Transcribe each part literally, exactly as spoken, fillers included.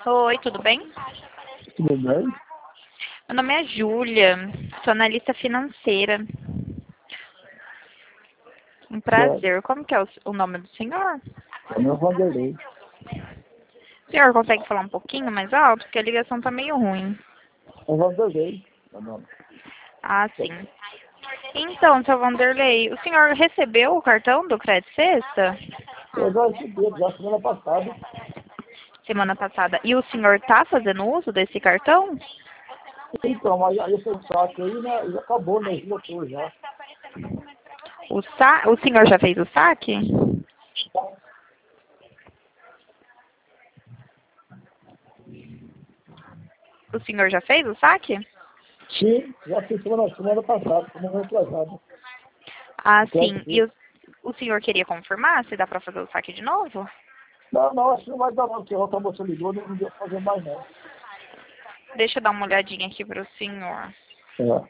Oi, tudo bem? Tudo bem? Meu nome é Júlia, sou analista financeira. Um Certo. prazer. Como que é o, o nome do senhor? É meu Vanderlei. O senhor consegue falar um pouquinho mais alto? Porque a ligação tá meio ruim. É Vanderlei. Meu nome. Ah, sim. Então, seu Vanderlei, o senhor recebeu o cartão do Crédito Sexta? Eu já recebi, já semana passada. Semana passada. E o senhor tá fazendo uso desse cartão? Então, mas aí esse saco aí, né, já acabou, né? Esgotou já. O, sa... o senhor já fez o saque? O senhor já fez o saque? Sim, já fiz semana, semana passada, semana atrasada. Ah, Quero sim. E dizer. o, o senhor queria confirmar se dá para fazer o saque de novo? Não, não, acho que não vai dar não, porque a outra moça ligou, não deu pra fazer mais não. Deixa eu dar uma olhadinha aqui para o senhor. É.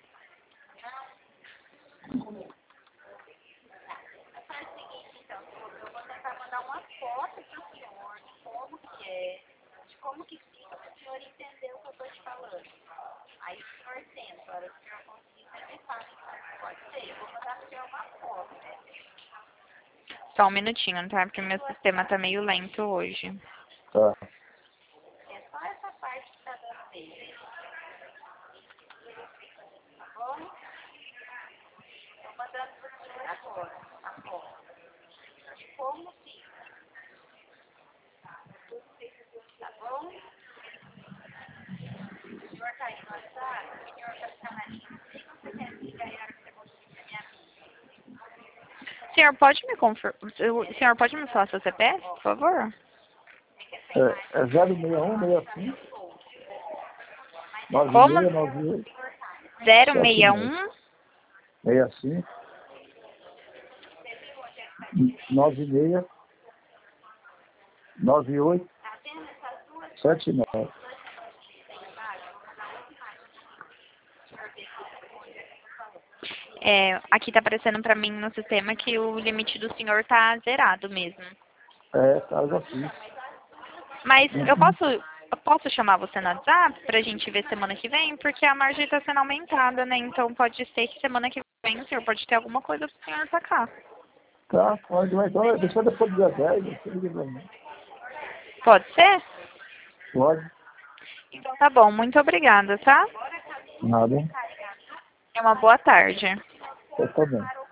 Só um minutinho, tá? Porque meu sistema tá meio lento hoje. Tá. O senhor pode me confirmar? O senhor pode me falar seu C P F, por favor? É, é zero seis um, seis cinco, nove Como? seis nove oito, zero sete seis nove. um. seis cinco, nove seis, nove oito, sete nove. É, aqui tá aparecendo pra mim no sistema que o limite do senhor tá zerado mesmo. É, tá, já fiz. Mas eu Uhum. posso, eu posso chamar você no WhatsApp pra gente ver semana que vem? Porque a margem tá sendo aumentada, né? Então pode ser que semana que vem o senhor pode ter alguma coisa pro senhor sacar. Tá, pode, mas então deixa depois do dia dez, você liga pra mim. Pode ser? Pode, Então tá bom. Muito obrigada, tá? nada, É uma boa tarde. eu também.